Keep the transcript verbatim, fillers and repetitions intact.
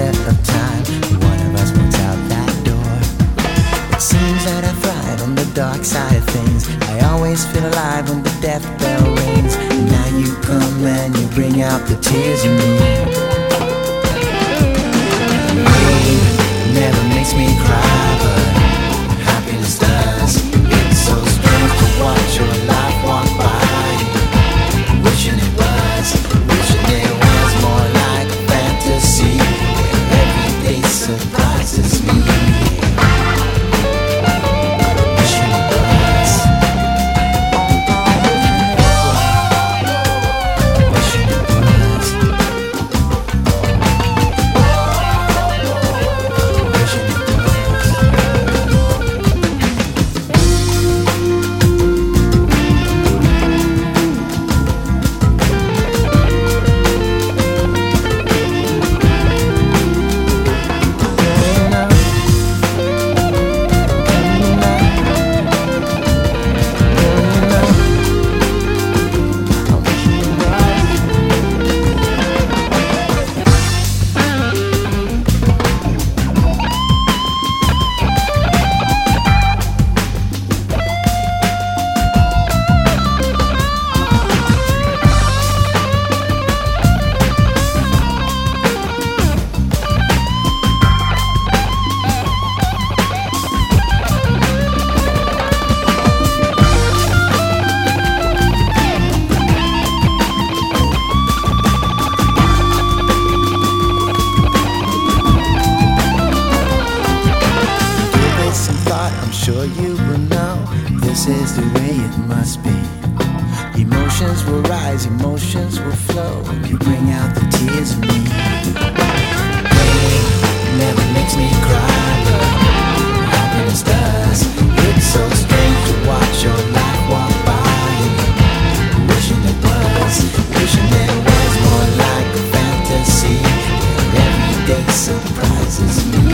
set of time, one of us walks out that door. It seems that I thrive on the dark side of things. I always feel alive when the death bell rings. And now you come and you bring out the tears in me. Pain never makes me cry, but happiness does. It's so strange to watch your life walk by, wishing it was, wishing it was more like a fantasy where every day surprises me. Wishing it was, wishing it was, wishing it was. I'm sure you will know this is the way it must be. Emotions will rise, emotions will flow. You bring out the tears in me. Pain never makes me cry, but happiness does. It's so strange to watch your life walk by, wishing it was, wishing it was more like a fantasy where every day surprises me.